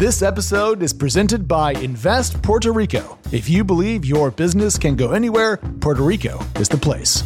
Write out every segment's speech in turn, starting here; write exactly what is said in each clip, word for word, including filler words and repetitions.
This episode is presented by Invest Puerto Rico. If you believe your business can go anywhere, Puerto Rico is the place.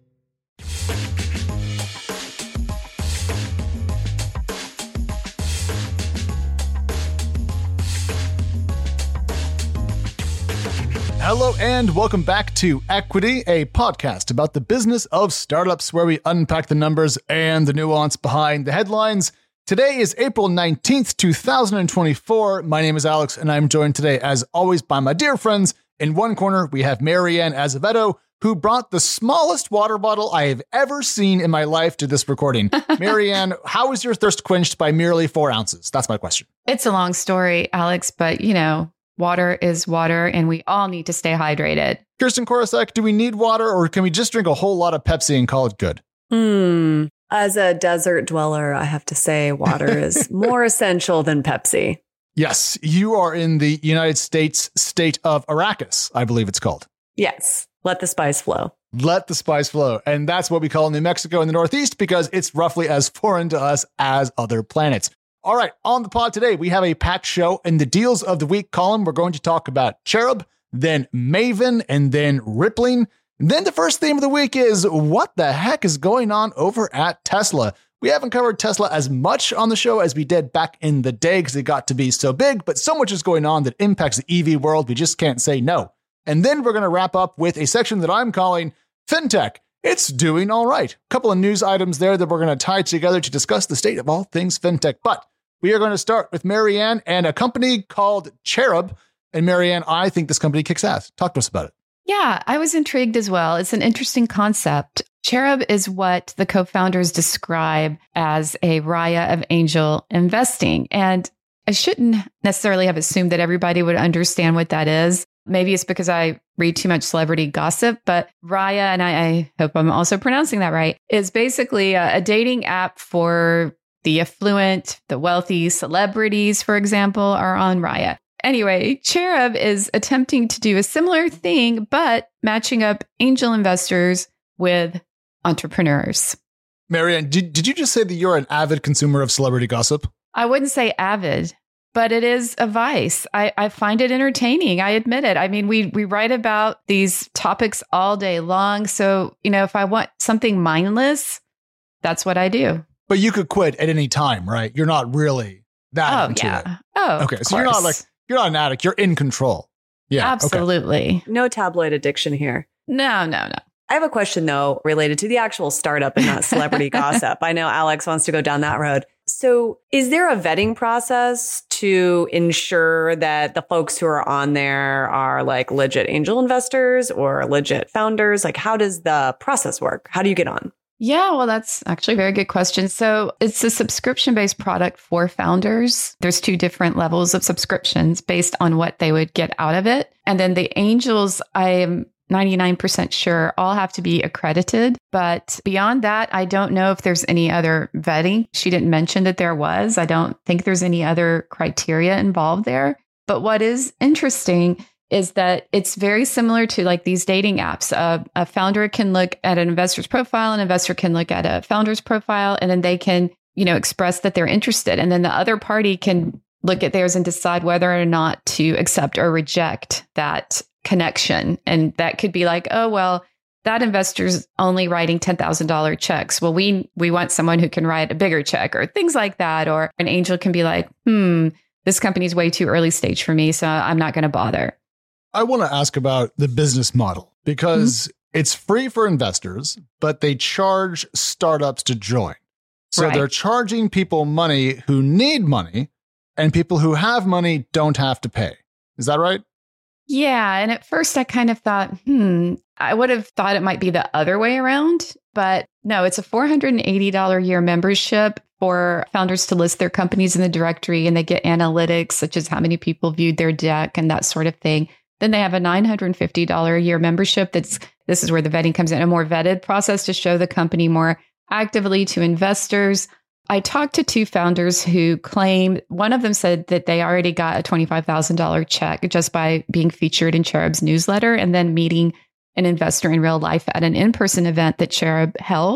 Hello and welcome back to Equity, a podcast about the business of startups where we unpack the numbers and the nuance behind the headlines. Today is April nineteenth, twenty twenty-four. My name is Alex and I'm joined today as always by my dear friends. In one corner, we have Marianne Azevedo, who brought the smallest water bottle I have ever seen in my life to this recording. Marianne, how is your thirst quenched by merely four ounces? That's my question. It's a long story, Alex, but you know, water is water, and we all need to stay hydrated. Kirsten Korosek, do we need water, or can we just drink a whole lot of Pepsi and call it good? Hmm. As a desert dweller, I have to say water is more essential than Pepsi. Yes, you are in the United States state of Arrakis, I believe it's called. Yes. Let the spice flow. Let the spice flow. And that's what we call New Mexico in the Northeast because it's roughly as foreign to us as other planets. All right, on the pod today, we have a packed show. In the Deals of the Week column, we're going to talk about Cherub, then Maven, and then Rippling. And then the first theme of the week is what the heck is going on over at Tesla? We haven't covered Tesla as much on the show as we did back in the day because it got to be so big, but so much is going on that impacts the E V world, we just can't say no. And then we're going to wrap up with a section that I'm calling FinTech. It's doing all right. A couple of news items there that we're going to tie together to discuss the state of all things FinTech. But we are going to start with Marianne and a company called Cherub. And Marianne, I think this company kicks ass. Talk to us about it. Yeah, I was intrigued as well. It's an interesting concept. Cherub is what the co-founders describe as a Raya of angel investing. And I shouldn't necessarily have assumed that everybody would understand what that is. Maybe it's because I read too much celebrity gossip, but Raya, and I, I hope I'm also pronouncing that right, is basically a, a dating app for the affluent, the wealthy. Celebrities, for example, are on Raya. Anyway, Cherub is attempting to do a similar thing, but matching up angel investors with entrepreneurs. Marianne, did, did you just say that you're an avid consumer of celebrity gossip? I wouldn't say avid, but it is a vice. I, I find it entertaining. I admit it. I mean, we we write about these topics all day long. So, you know, if I want something mindless, that's what I do. But you could quit at any time, right? You're not really that oh, into yeah. it. Oh, okay. So you're not like, you're not an addict. You're in control. Yeah. Absolutely. Okay. No tabloid addiction here. No, no, no. I have a question, though, related to the actual startup and not celebrity gossip. I know Alex wants to go down that road. So is there a vetting process to ensure that the folks who are on there are like legit angel investors or legit founders? Like, how does the process work? How do you get on? Yeah, well, that's actually a very good question. So it's a subscription-based product for founders. There's two different levels of subscriptions based on what they would get out of it. And then the angels, I am ninety-nine percent sure all have to be accredited. But beyond that, I don't know if there's any other vetting. She didn't mention that there was. I don't think there's any other criteria involved there. But what is interesting is that it's very similar to like these dating apps. Uh, a founder can look at an investor's profile, an investor can look at a founder's profile, and then they can, you know, express that they're interested. And then the other party can look at theirs and decide whether or not to accept or reject that connection. And that could be like, oh, well, that investor's only writing ten thousand dollars checks. Well, we we want someone who can write a bigger check or things like that. Or an angel can be like, hmm, this company's way too early stage for me, so I'm not going to bother. I want to ask about the business model because mm-hmm. it's free for investors, but they charge startups to join. So right. They're charging people money who need money, and people who have money don't have to pay. Is that right? Yeah. And at first I kind of thought, hmm, I would have thought it might be the other way around. But no, it's a four hundred eighty dollars a year membership for founders to list their companies in the directory, and they get analytics such as how many people viewed their deck and that sort of thing. Then they have a nine hundred fifty dollars a year membership. That's this is where the vetting comes in, a more vetted process to show the company more actively to investors. I talked to two founders who claim, one of them said that they already got a twenty-five thousand dollars check just by being featured in Cherub's newsletter and then meeting an investor in real life at an in-person event that Cherub held.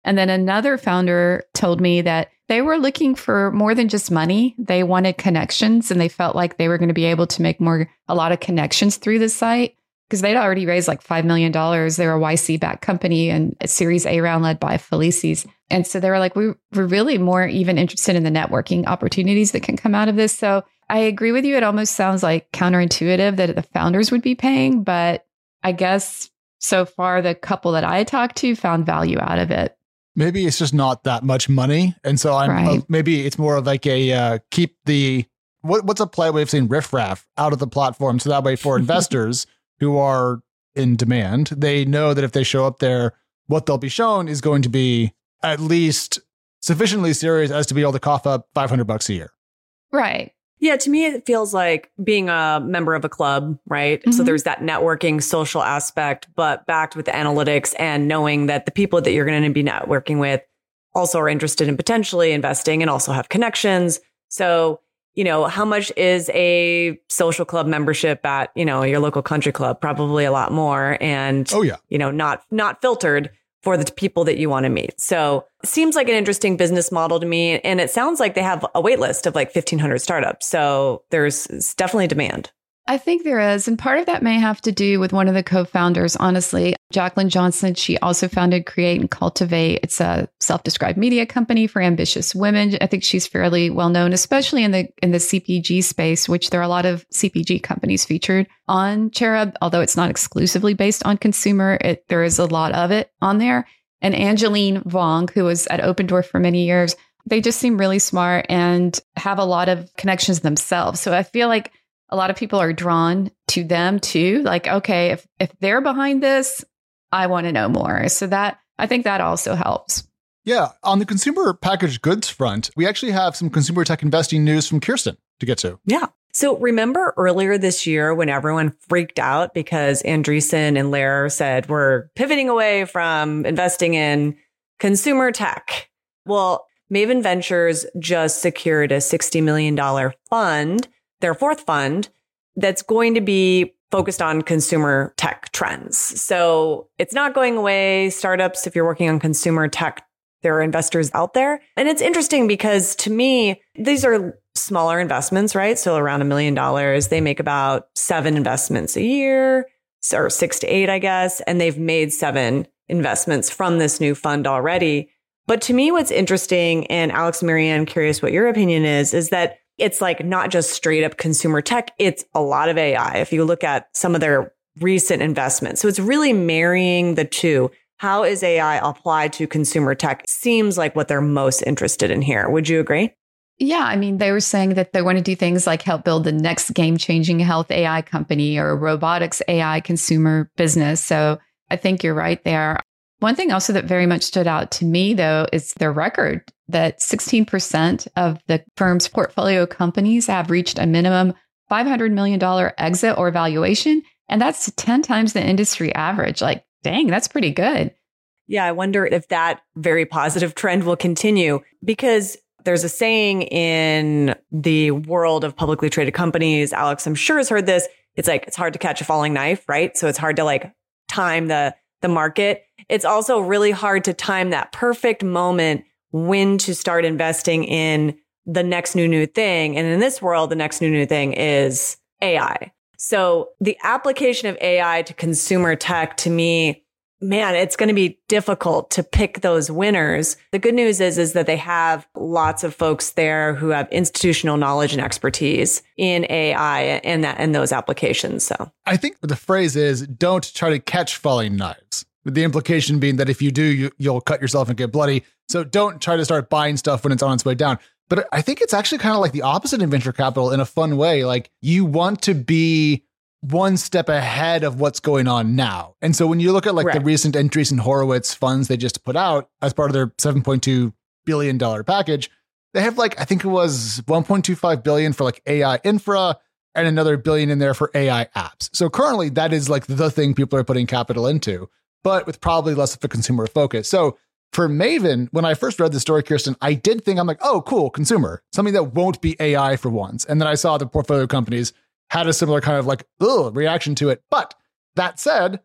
And then another founder told me that they were looking for more than just money. They wanted connections, and they felt like they were going to be able to make more, a lot of connections through the site because they'd already raised like five million dollars. They were a Y C-backed company and a Series A round led by Felices. And so they were like, we, we're really more even interested in the networking opportunities that can come out of this. So I agree with you. It almost sounds like counterintuitive that the founders would be paying, but I guess so far the couple that I talked to found value out of it. Maybe it's just not that much money. And so I'm Right. uh, maybe it's more of like a uh, keep the, what, what's a polite way of saying riffraff out of the platform. So that way for investors who are in demand, they know that if they show up there, what they'll be shown is going to be at least sufficiently serious as to be able to cough up five hundred bucks a year. Right. Yeah, to me, it feels like being a member of a club, right? Mm-hmm. So there's that networking social aspect, but backed with the analytics and knowing that the people that you're going to be networking with also are interested in potentially investing and also have connections. So, you know, how much is a social club membership at, you know, your local country club? Probably a lot more. And, Oh, yeah. you know, not not filtered for the people that you want to meet. So it seems like an interesting business model to me. And it sounds like they have a wait list of like fifteen hundred startups. So there's definitely demand. I think there is. And part of that may have to do with one of the co-founders, honestly. Jacqueline Johnson, she also founded Create and Cultivate. It's a self-described media company for ambitious women. I think she's fairly well known, especially in the in the C P G space, which there are a lot of C P G companies featured on Cherub, although it's not exclusively based on consumer. It, there is a lot of it on there. And Angeline Vong, who was at Open Door for many years, they just seem really smart and have a lot of connections themselves. So I feel like a lot of people are drawn to them too. Like, okay, if, if they're behind this, I want to know more. So that, I think that also helps. Yeah. On the consumer packaged goods front, we actually have some consumer tech investing news from Kirsten to get to. Yeah. So remember earlier this year when everyone freaked out because Andreessen and Lear said we're pivoting away from investing in consumer tech. Well, Maven Ventures just secured a sixty million dollars fund, their fourth fund, that's going to be focused on consumer tech trends. So it's not going away. Startups, if you're working on consumer tech, there are investors out there. And it's interesting because to me, these are smaller investments, right? So around a million dollars, they make about seven investments a year, or six to eight, I guess. And they've made seven investments from this new fund already. But to me, what's interesting, and Alex and Marianne, curious what your opinion is, is that it's like not just straight up consumer tech. It's a lot of A I. If you look at some of their recent investments. So it's really marrying the two. How is A I applied to consumer tech? Seems like what they're most interested in here. Would you agree? Yeah. I mean, they were saying that they want to do things like help build the next game-changing health A I company or a robotics A I consumer business. So I think you're right there. One thing also that very much stood out to me, though, is their record that sixteen percent of the firm's portfolio companies have reached a minimum five hundred million dollars exit or valuation. And that's ten times the industry average. Like, dang, that's pretty good. Yeah, I wonder if that very positive trend will continue, because there's a saying in the world of publicly traded companies. Alex, I'm sure has heard this. It's like, it's hard to catch a falling knife, right? So it's hard to like time the the market. It's also really hard to time that perfect moment when to start investing in the next new, new thing. And in this world, the next new, new thing is A I. So the application of A I to consumer tech, to me, man, it's going to be difficult to pick those winners. The good news is, is that they have lots of folks there who have institutional knowledge and expertise in A I and that and those applications. So I think the phrase is, don't try to catch falling knives. With the implication being that if you do, you, you'll cut yourself and get bloody. So don't try to start buying stuff when it's on its way down. But I think it's actually kind of like the opposite in venture capital in a fun way. Like, you want to be one step ahead of what's going on now. And so when you look at like right. the recent Andreessen Horowitz funds they just put out as part of their seven point two billion dollars package, they have like, I think it was one point two five billion dollars for like A I infra and another billion in there for A I apps. So currently that is like the thing people are putting capital into, but with probably less of a consumer focus. So for Maven, when I first read the story, Kirsten, I did think, I'm like, oh, cool, consumer, something that won't be A I for once. And then I saw the portfolio companies had a similar kind of like, ugh, reaction to it. But that said,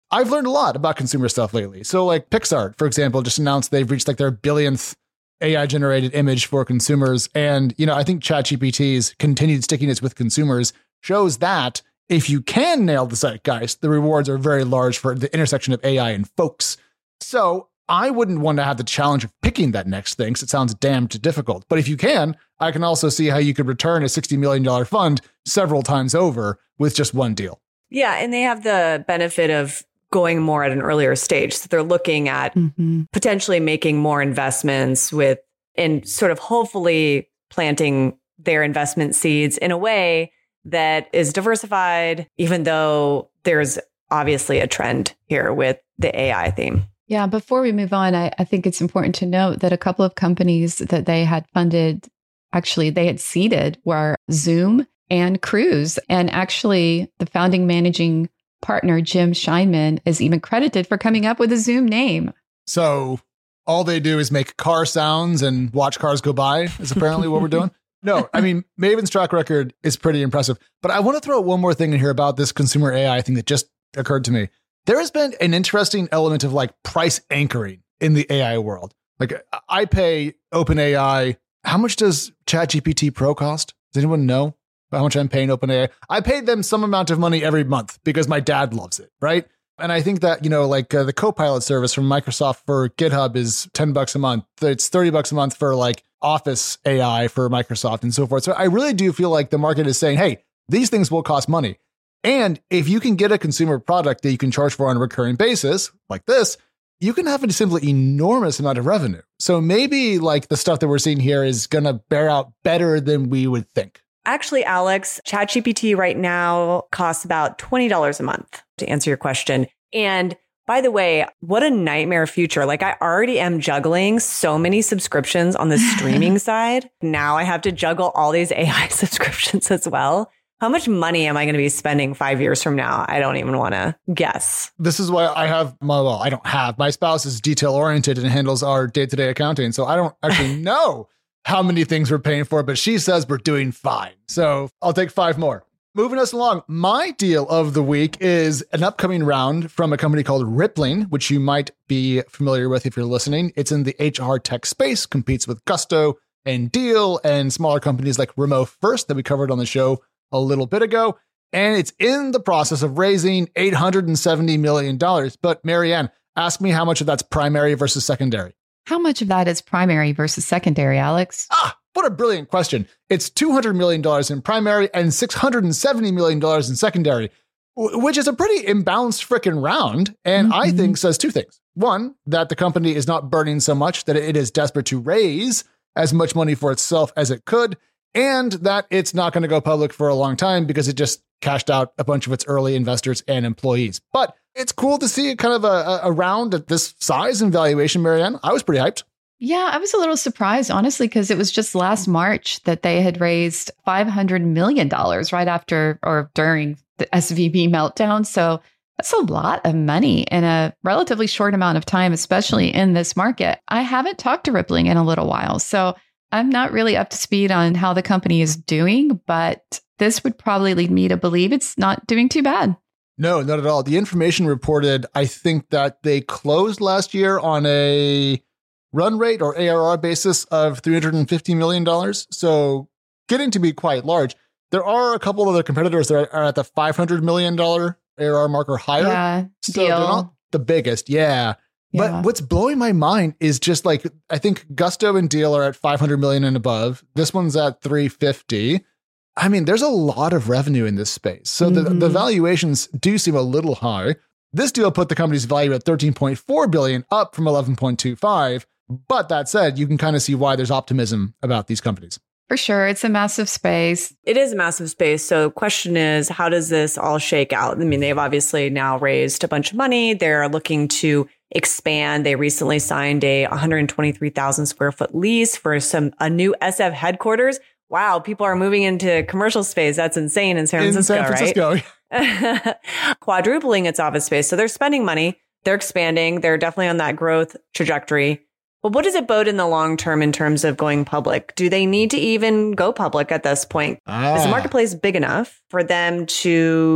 I've learned a lot about consumer stuff lately. So like Pixar, for example, just announced they've reached like their billionth A I generated image for consumers. And, you know, I think ChatGPT's continued stickiness with consumers shows that if you can nail the zeitgeist, the rewards are very large for the intersection of A I and folks. So I wouldn't want to have the challenge of picking that next thing, because it sounds damned difficult. But if you can, I can also see how you could return a sixty million dollars fund several times over with just one deal. Yeah, and they have the benefit of going more at an earlier stage. So they're looking at mm-hmm. potentially making more investments with, and sort of hopefully planting their investment seeds in a way that is diversified, even though there's obviously a trend here with the A I theme. Yeah, before we move on, I, I think it's important to note that a couple of companies that they had funded, actually they had seeded, were Zoom and Cruise. And actually the founding managing partner, Jim Scheinman, is even credited for coming up with a Zoom name. So all they do is make car sounds and watch cars go by is apparently what we're doing. No, I mean, Maven's track record is pretty impressive. But I want to throw one more thing in here about this consumer A I thing that just occurred to me. There has been an interesting element of like price anchoring in the A I world. Like I pay OpenAI. How much does ChatGPT Pro cost? Does anyone know how much I'm paying OpenAI? I paid them some amount of money every month because my dad loves it, right? And I think that, you know, like uh, the Copilot service from Microsoft for GitHub is ten bucks a month. It's thirty bucks a month for like Office A I for Microsoft and so forth. So I really do feel like the market is saying, hey, these things will cost money. And if you can get a consumer product that you can charge for on a recurring basis like this, you can have a simply enormous amount of revenue. So maybe like the stuff that we're seeing here is going to bear out better than we would think. Actually, Alex, ChatGPT right now costs about twenty dollars a month, to answer your question. And by the way, what a nightmare future. Like I already am juggling so many subscriptions on the streaming side. Now I have to juggle all these A I subscriptions as well. How much money am I going to be spending five years from now? I don't even want to guess. This is why I have my, well, I don't have. My spouse is detail oriented and handles our day-to-day accounting. So I don't actually know how many things we're paying for, but she says we're doing fine. So I'll take five more. Moving us along, my deal of the week is an upcoming round from a company called Rippling, which you might be familiar with if you're listening. It's in the H R tech space, competes with Gusto and Deal and smaller companies like Remote First that we covered on the show a little bit ago. And it's in the process of raising eight hundred seventy million dollars. But Marianne, ask me how much of that's primary versus secondary. How much of that is primary versus secondary, Alex? Ah, what a brilliant question. It's two hundred million dollars in primary and six hundred seventy million dollars in secondary, which is a pretty imbalanced frickin' round. And mm-hmm. I think says two things. One, that the company is not burning so much that it is desperate to raise as much money for itself as it could, and that it's not going to go public for a long time because it just cashed out a bunch of its early investors and employees. But it's cool to see kind of a, a round at this size and valuation, Marianne. I was pretty hyped. Yeah, I was a little surprised, honestly, because it was just last March that they had raised five hundred million dollars right after or during the S V B meltdown. So that's a lot of money in a relatively short amount of time, especially in this market. I haven't talked to Rippling in a little while, so I'm not really up to speed on how the company is doing, but this would probably lead me to believe it's not doing too bad. No, not at all. The information reported, I think that they closed last year on a run rate or A R R basis of three hundred fifty million dollars. So getting to be quite large. There are a couple of other competitors that are at the five hundred million dollars A R R mark or higher. Yeah, so Deal. They're not the biggest. Yeah. Yeah. But what's blowing my mind is just like, I think Gusto and Deal are at five hundred million and above. This one's at three fifty. I mean, there's a lot of revenue in this space. So mm-hmm. the, the valuations do seem a little high. This deal put the company's value at thirteen point four billion, up from eleven point two five. But that said, you can kind of see why there's optimism about these companies. For sure. It's a massive space. It is a massive space. So question is, how does this all shake out? I mean, they've obviously now raised a bunch of money. They're looking to expand. They recently signed a one hundred twenty-three thousand square foot lease for some a new S F headquarters. Wow, people are moving into commercial space. That's insane in San Francisco, in San Francisco. Right? Quadrupling its office space. So they're spending money. They're expanding. They're definitely on that growth trajectory. But what does it bode in the long term in terms of going public? Do they need to even go public at this point? Ah. Is the marketplace big enough for them to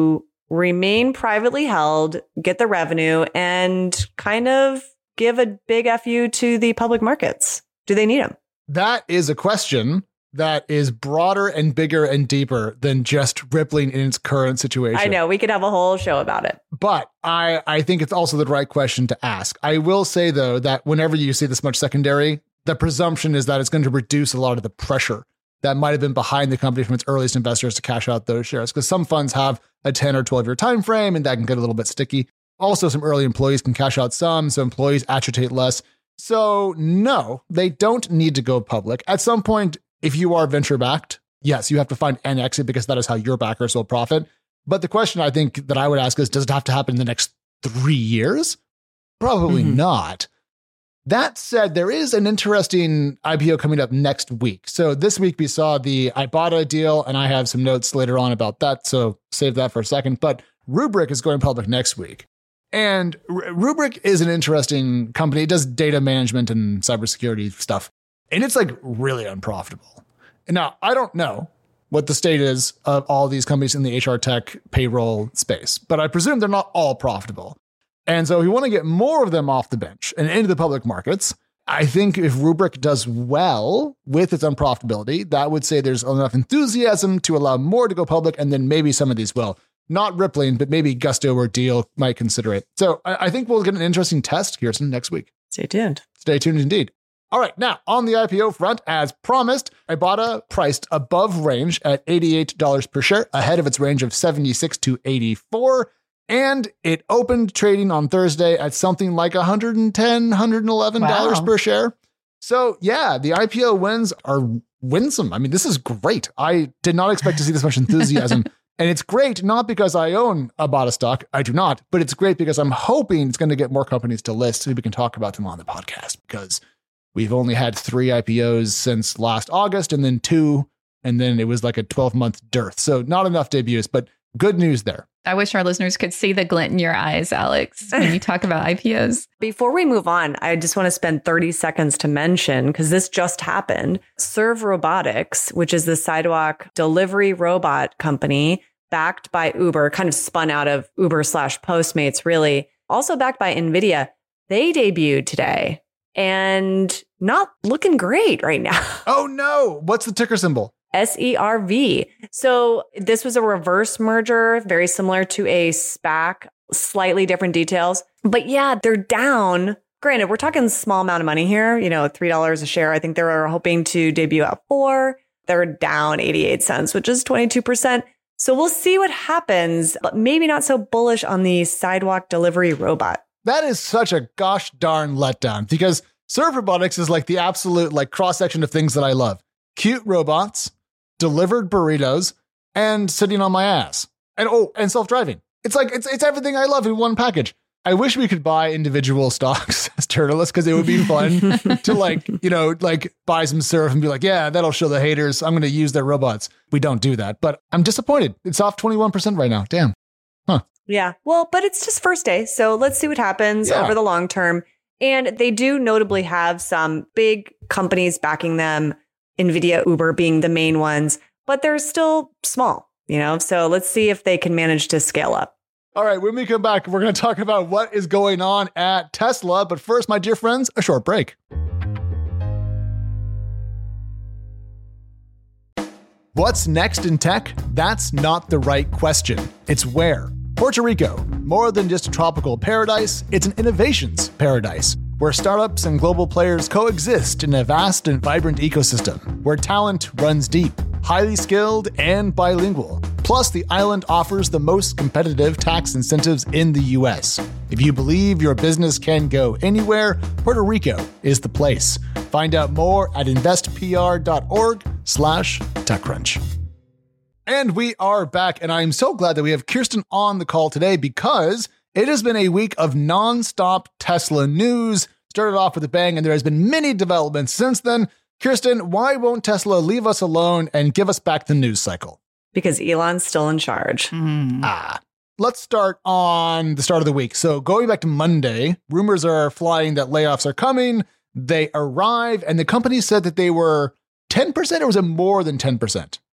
remain privately held, get the revenue, and kind of give a big F you to the public markets? Do they need them? That is a question that is broader and bigger and deeper than just rippling in its current situation. I know, we could have a whole show about it. But I, I think it's also the right question to ask. I will say, though, that whenever you see this much secondary, the presumption is that it's going to reduce a lot of the pressure that might have been behind the company from its earliest investors to cash out those shares. Because some funds have a ten or twelve year time frame, and that can get a little bit sticky. Also, some early employees can cash out some, so employees agitate less. So no, they don't need to go public. At some point, if you are venture-backed, yes, you have to find an exit because that is how your backers will profit. But the question I think that I would ask is, does it have to happen in the next three years? Probably mm-hmm. not. That said, there is an interesting I P O coming up next week. So this week we saw the Ibotta deal, and I have some notes later on about that, so save that for a second. But Rubrik is going public next week. And R- Rubrik is an interesting company. It does data management and cybersecurity stuff. And it's like really unprofitable. And now, I don't know what the state is of all these companies in the H R tech payroll space, but I presume they're not all profitable. And so if you want to get more of them off the bench and into the public markets, I think if Rubrik does well with its unprofitability, that would say there's enough enthusiasm to allow more to go public, and then maybe some of these will. Not Rippling, but maybe Gusto or Deal might consider it. So I, I think we'll get an interesting test, Kirsten, next week. Stay tuned. Stay tuned indeed. All right, now on the I P O front, as promised, Ibotta priced above range at eighty-eight dollars per share, ahead of its range of seventy-six to eighty-four. And it opened trading on Thursday at something like one hundred ten dollars, one hundred eleven dollars wow. per share. So yeah, the I P O wins are winsome. I mean, this is great. I did not expect to see this much enthusiasm. And it's great, not because I own Ibotta stock. I do not. But it's great because I'm hoping it's going to get more companies to list so we can talk about them on the podcast, because we've only had three I P Os since last August, and then two, and then it was like a twelve-month dearth. So not enough debuts, but good news there. I wish our listeners could see the glint in your eyes, Alex, when you talk about I P Os. Before we move on, I just want to spend thirty seconds to mention, because this just happened, Serve Robotics, which is the sidewalk delivery robot company backed by Uber, kind of spun out of Uber slash Postmates, really, also backed by NVIDIA. They debuted today and not looking great right now. Oh no, what's the ticker symbol? S E R V. So this was a reverse merger, very similar to a SPAC, slightly different details. But yeah, they're down. Granted, we're talking small amount of money here, you know, three dollars a share. I think they were hoping to debut at four. They're down eighty-eight cents, which is twenty-two percent. So we'll see what happens, but maybe not so bullish on the sidewalk delivery robot. That is such a gosh darn letdown, because Serve Robotics is like the absolute like cross-section of things that I love. Cute robots, delivered burritos, and sitting on my ass. And oh, and self-driving. It's like, it's it's everything I love in one package. I wish we could buy individual stocks as Turtleless, because it would be fun to like, you know, like buy some surf and be like, yeah, that'll show the haters. I'm going to use their robots. We don't do that, but I'm disappointed. It's off twenty-one percent right now. Damn. Huh. Yeah. Well, but it's just first day. So let's see what happens yeah. over the long term. And they do notably have some big companies backing them, NVIDIA, Uber being the main ones, but they're still small, you know? So let's see if they can manage to scale up. All right, when we come back, we're going to talk about what is going on at Tesla. But first, my dear friends, a short break. What's next in tech? That's not the right question. It's where. Puerto Rico, more than just a tropical paradise, it's an innovations paradise, where startups and global players coexist in a vast and vibrant ecosystem, where talent runs deep, highly skilled, and bilingual. Plus, the island offers the most competitive tax incentives in the U S. If you believe your business can go anywhere, Puerto Rico is the place. Find out more at investpr.org slash TechCrunch. And we are back, and I'm so glad that we have Kirsten on the call today, because it has been a week of nonstop Tesla news. Started off with a bang, and there has been many developments since then. Kirsten, why won't Tesla leave us alone and give us back the news cycle? Because Elon's still in charge. Mm. Ah, let's start on the start of the week. So going back to Monday, rumors are flying that layoffs are coming. They arrive, and the company said that they were ten percent, or was it more than ten percent?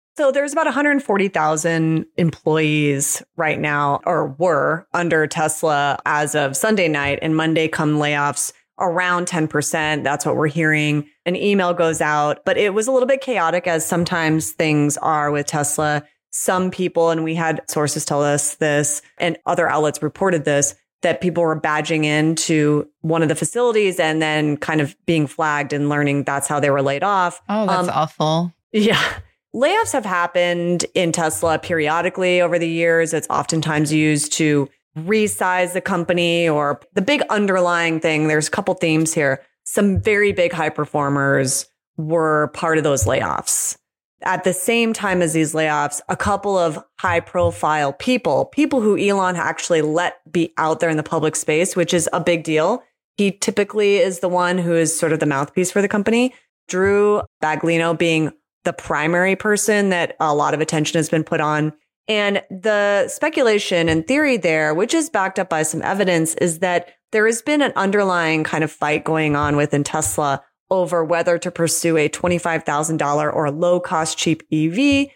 So there's about one hundred forty thousand employees right now, or were under Tesla as of Sunday night, and Monday come layoffs around ten percent. That's what we're hearing. An email goes out, but it was a little bit chaotic, as sometimes things are with Tesla. Some people, and we had sources tell us this, and other outlets reported this, that people were badging into one of the facilities and then kind of being flagged and learning that's how they were laid off. Oh, that's um, awful. Yeah. Layoffs have happened in Tesla periodically over the years. It's oftentimes used to resize the company, or the big underlying thing. There's a couple themes here. Some very big high performers were part of those layoffs. At the same time as these layoffs, a couple of high profile people, people who Elon actually let be out there in the public space, which is a big deal. He typically is the one who is sort of the mouthpiece for the company. Drew Baglino being the primary person that a lot of attention has been put on. And the speculation and theory there, which is backed up by some evidence, is that there has been an underlying kind of fight going on within Tesla over whether to pursue a twenty-five thousand dollars or low cost, cheap E V,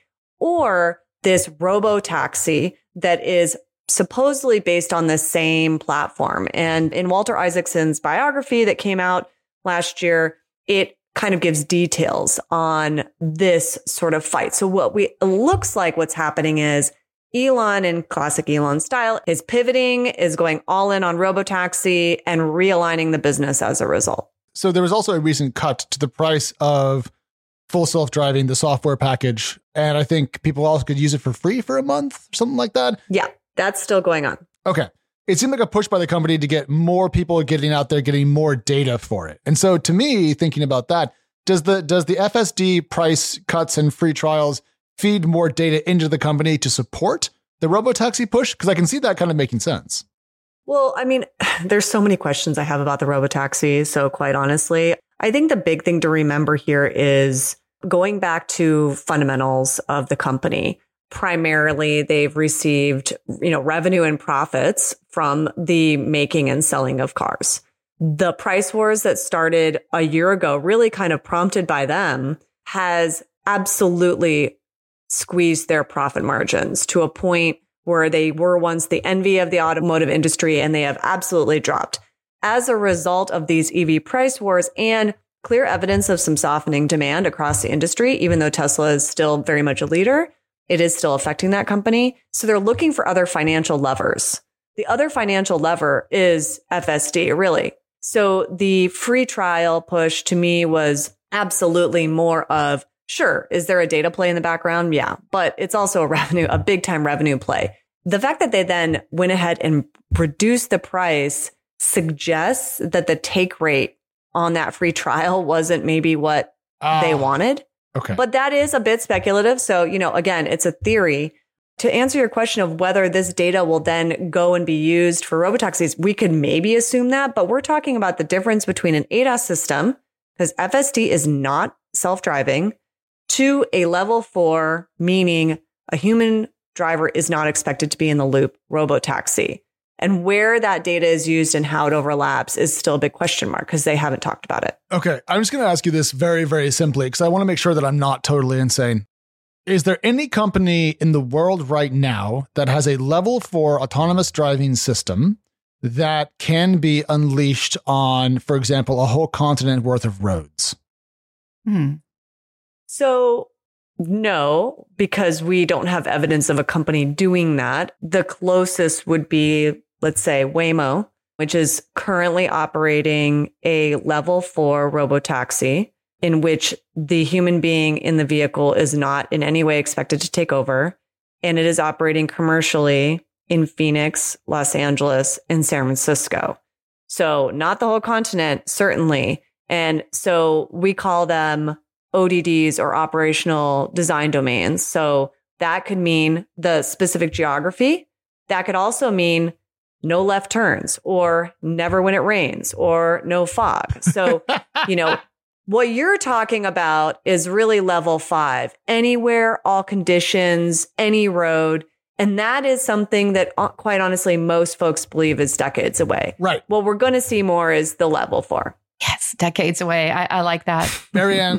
or this robo-taxi that is supposedly based on the same platform. And in Walter Isaacson's biography that came out last year, it kind of gives details on this sort of fight. So what we it looks like what's happening is Elon, in classic Elon style, is pivoting, is going all in on robotaxi and realigning the business as a result. So there was also a recent cut to the price of full self-driving, the software package. And I think people also could use it for free for a month, something like that. Yeah, that's still going on. Okay. It seemed like a push by the company to get more people getting out there, getting more data for it. And so to me, thinking about that, does the does the F S D price cuts and free trials feed more data into the company to support the robotaxi push? Because I can see that kind of making sense. Well, I mean, there's so many questions I have about the robotaxi. So quite honestly, I think the big thing to remember here is going back to fundamentals of the company. Primarily, they've received, you know, revenue and profits from the making and selling of cars. The price wars that started a year ago, really kind of prompted by them, has absolutely squeezed their profit margins to a point where they were once the envy of the automotive industry, and they have absolutely dropped. As a result of these E V price wars and clear evidence of some softening demand across the industry, even though Tesla is still very much a leader, it is still affecting that company. So they're looking for other financial levers. The other financial lever is F S D, really. So the free trial push to me was absolutely more of, sure, is there a data play in the background? Yeah, but it's also a revenue, a big time revenue play. The fact that they then went ahead and reduced the price suggests that the take rate on that free trial wasn't maybe what uh, they wanted. Okay. But that is a bit speculative. So, you know, again, it's a theory. To answer your question of whether this data will then go and be used for robotaxis, we could maybe assume that, but we're talking about the difference between an A D A S system, because F S D is not self-driving, to a level four, meaning a human driver is not expected to be in the loop, robotaxi. And where that data is used and how it overlaps is still a big question mark, because they haven't talked about it. Okay. I'm just going to ask you this very, very simply, because I want to make sure that I'm not totally insane. Is there any company in the world right now that has a level four autonomous driving system that can be unleashed on, for example, a whole continent worth of roads? Hmm. So no, because we don't have evidence of a company doing that. The closest would be, let's say, Waymo, which is currently operating a level four robotaxi in which the human being in the vehicle is not in any way expected to take over. And it is operating commercially in Phoenix, Los Angeles, and San Francisco. So not the whole continent, certainly. And so we call them O D Ds, or operational design domains. So that could mean the specific geography. That could also mean no left turns, or never when it rains, or no fog. So, you know, what you're talking about is really level five, anywhere, all conditions, any road. And that is something that, quite honestly, most folks believe is decades away. Right. What we're going to see more is the level four. Yes, decades away. I, I like that. Marianne,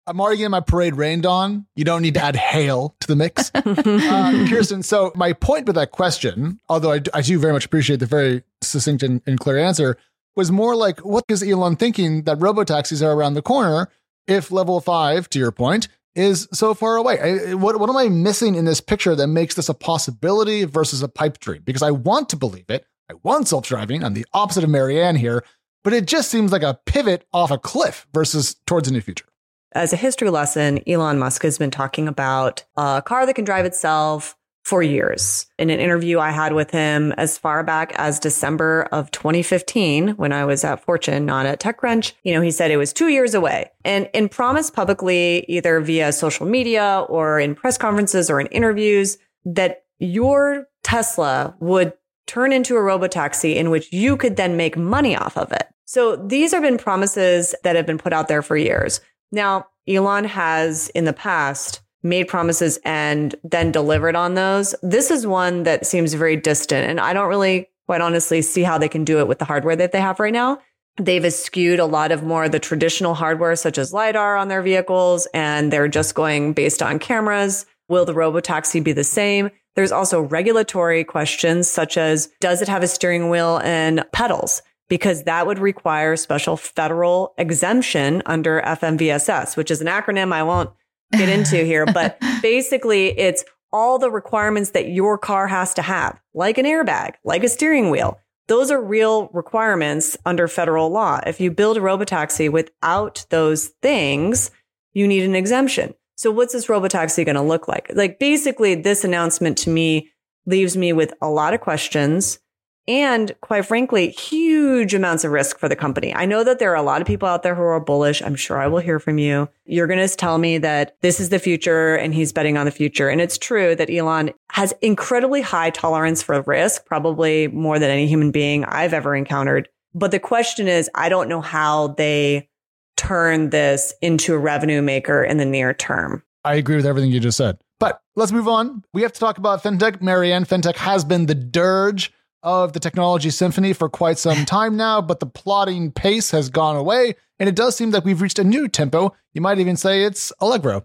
I'm already getting my parade rained on. You don't need to add hail to the mix. uh, Kirsten, so my point with that question, although I, I do very much appreciate the very succinct and, and clear answer, was more like, what is Elon thinking that robotaxis are around the corner if level five, to your point, is so far away? I, what, what am I missing in this picture that makes this a possibility versus a pipe dream? Because I want to believe it. I want self-driving. I'm the opposite of Marianne here, but it just seems like a pivot off a cliff versus towards a new future. As a history lesson, Elon Musk has been talking about a car that can drive itself for years. In an interview I had with him as far back as December of twenty fifteen, when I was at Fortune, not at TechCrunch, you know, he said it was two years away and, and promised publicly, either via social media or in press conferences or in interviews, that your Tesla would turn into a robotaxi in which you could then make money off of it. So these have been promises that have been put out there for years. Now, Elon has in the past made promises and then delivered on those. This is one that seems very distant. And I don't really, quite honestly, see how they can do it with the hardware that they have right now. They've eschewed a lot of more of the traditional hardware, such as LiDAR on their vehicles, and they're just going based on cameras. Will the robotaxi be the same? There's also regulatory questions, such as, does it have a steering wheel and pedals? Because that would require special federal exemption under F M V S S, which is an acronym I won't get into here. But basically, it's all the requirements that your car has to have, like an airbag, like a steering wheel. Those are real requirements under federal law. If you build a robotaxi without those things, you need an exemption. So what's this robotaxi going to look like? Like, basically, this announcement to me leaves me with a lot of questions and, quite frankly, huge amounts of risk for the company. I know that there are a lot of people out there who are bullish. I'm sure I will hear from you. You're going to tell me that this is the future and he's betting on the future. And it's true that Elon has incredibly high tolerance for risk, probably more than any human being I've ever encountered. But the question is, I don't know how they turn this into a revenue maker in the near term. I agree with everything you just said. But let's move on. We have to talk about fintech. Marianne, fintech has been the dirge of the technology symphony for quite some time now, but the plodding pace has gone away, and it does seem that we've reached a new tempo. You might even say it's Allegro.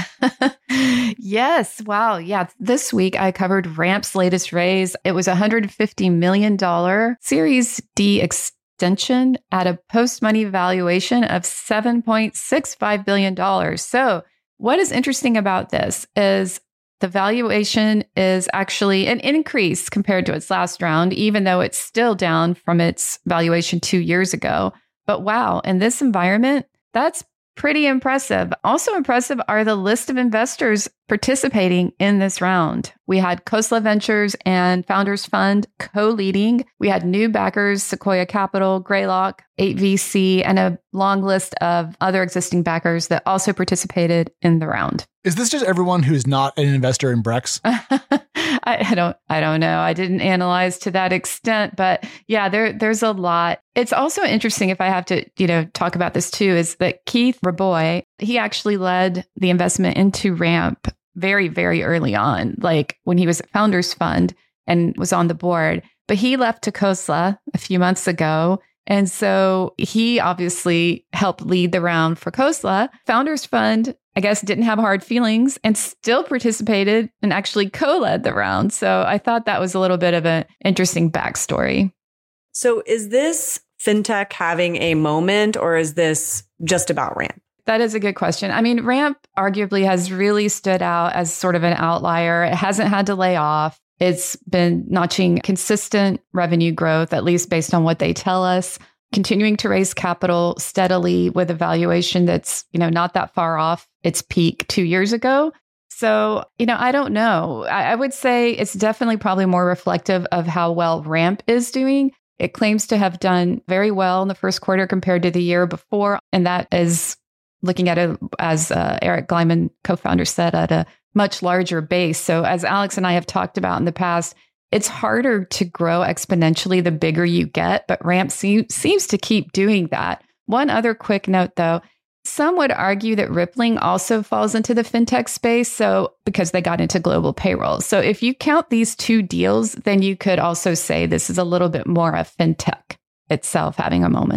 Yes. Wow. Yeah. This week I covered Ramp's latest raise. It was a one hundred fifty million dollars Series D extension at a post-money valuation of seven point six five billion dollars. So what is interesting about this is the valuation is actually an increase compared to its last round, even though it's still down from its valuation two years ago. But wow, in this environment, that's pretty impressive. Also impressive are the list of investors participating in this round. We had Khosla Ventures and Founders Fund co-leading. We had new backers, Sequoia Capital, Greylock, eight V C, and a long list of other existing backers that also participated in the round. Is this just everyone who's not an investor in Brex? I, I don't I don't know. I didn't analyze to that extent, but yeah, there there's a lot. It's also interesting, if I have to, you know, talk about this too, is that Keith Rabois, he actually led the investment into Ramp very, very early on, like when he was at Founders Fund and was on the board. But he left to Khosla a few months ago. And so he obviously helped lead the round for Khosla. Founders Fund, I guess, didn't have hard feelings and still participated and actually co-led the round. So I thought that was a little bit of an interesting backstory. So is this fintech having a moment, or is this just about Ramp? That is a good question. I mean, Ramp arguably has really stood out as sort of an outlier. It hasn't had to lay off. It's been notching consistent revenue growth, at least based on what they tell us, continuing to raise capital steadily with a valuation that's, you know, not that far off its peak two years ago. So, you know, I don't know. I, I would say it's definitely probably more reflective of how well Ramp is doing. It claims to have done very well in the first quarter compared to the year before. And that is looking at it, as uh, Eric Gleiman, co-founder, said, at a much larger base. So as Alex and I have talked about in the past, it's harder to grow exponentially the bigger you get, but Ramp se- seems to keep doing that. One other quick note, though, some would argue that Rippling also falls into the fintech space, so because they got into global payroll. So if you count these two deals, then you could also say this is a little bit more of fintech itself having a moment.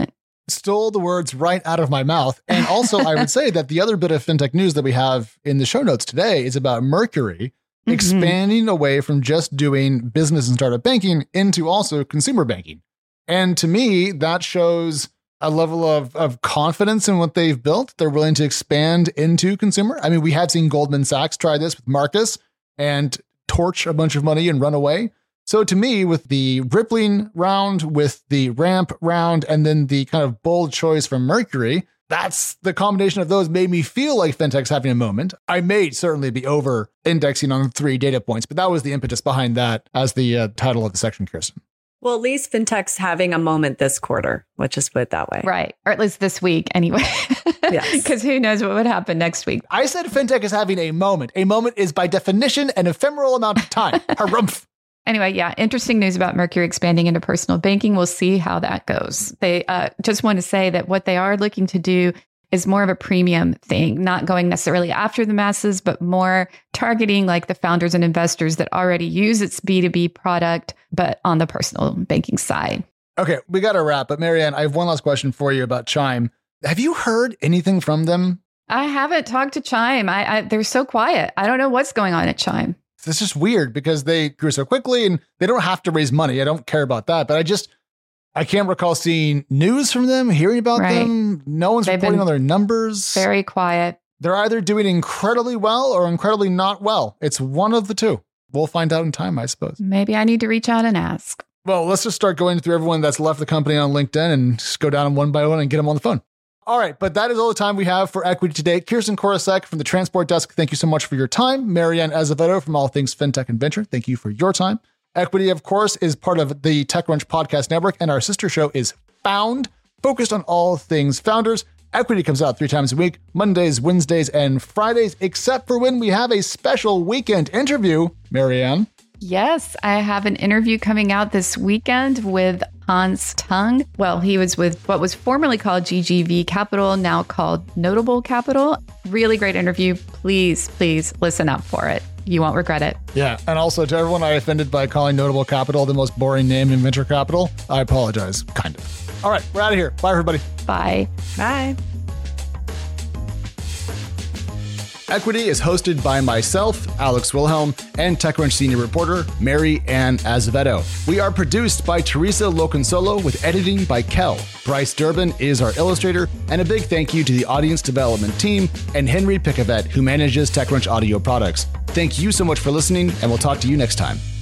stole the words right out of my mouth. And also, I would say that the other bit of fintech news that we have in the show notes today is about Mercury mm-hmm. expanding away from just doing business and startup banking into also consumer banking. And to me, that shows a level of, of confidence in what they've built. They're willing to expand into consumer. I mean, we have seen Goldman Sachs try this with Marcus and torch a bunch of money and run away. So to me, with the Rippling round, with the Ramp round, and then the kind of bold choice from Mercury, that's the combination of those made me feel like fintech's having a moment. I may certainly be over indexing on three data points, but that was the impetus behind that as the uh, title of the section, Kirsten. Well, at least fintech's having a moment this quarter. Let's just put it that way. Right. Or at least this week anyway. Yes. Because who knows what would happen next week. I said fintech is having a moment. A moment is by definition an ephemeral amount of time. Harumph. Anyway, yeah, interesting news about Mercury expanding into personal banking. We'll see how that goes. They uh, just want to say that what they are looking to do is more of a premium thing, not going necessarily after the masses, but more targeting like the founders and investors that already use its B two B product, but on the personal banking side. Okay, we got to wrap. But Marianne, I have one last question for you about Chime. Have you heard anything from them? I haven't talked to Chime. I, I they're so quiet. I don't know what's going on at Chime. It's just weird because they grew so quickly and they don't have to raise money. I don't care about that. But I just, I can't recall seeing news from them, hearing about right. them. No one's They've reporting on their numbers. Very quiet. They're either doing incredibly well or incredibly not well. It's one of the two. We'll find out in time, I suppose. Maybe I need to reach out and ask. Well, let's just start going through everyone that's left the company on LinkedIn and just go down them one by one and get them on the phone. All right, but that is all the time we have for Equity Today. Kirsten Korosek from the Transport Desk, thank you so much for your time. Marianne Azevedo from All Things FinTech and Venture, thank you for your time. Equity, of course, is part of the TechCrunch Podcast Network, and our sister show is Found, focused on all things founders. Equity comes out three times a week, Mondays, Wednesdays, and Fridays, except for when we have a special weekend interview. Marianne? Yes, I have an interview coming out this weekend with Hans Tung. Well, he was with what was formerly called G G V Capital, now called Notable Capital. Really great interview. Please, please listen up for it. You won't regret it. Yeah. And also to everyone I offended by calling Notable Capital the most boring name in venture capital, I apologize. Kind of. All right. We're out of here. Bye, everybody. Bye. Bye. Equity is hosted by myself, Alex Wilhelm, and TechCrunch senior reporter, Mary Ann Azevedo. We are produced by Teresa Loconsolo with editing by Kel. Bryce Durbin is our illustrator, and a big thank you to the audience development team and Henry Picavet, who manages TechCrunch audio products. Thank you so much for listening, and we'll talk to you next time.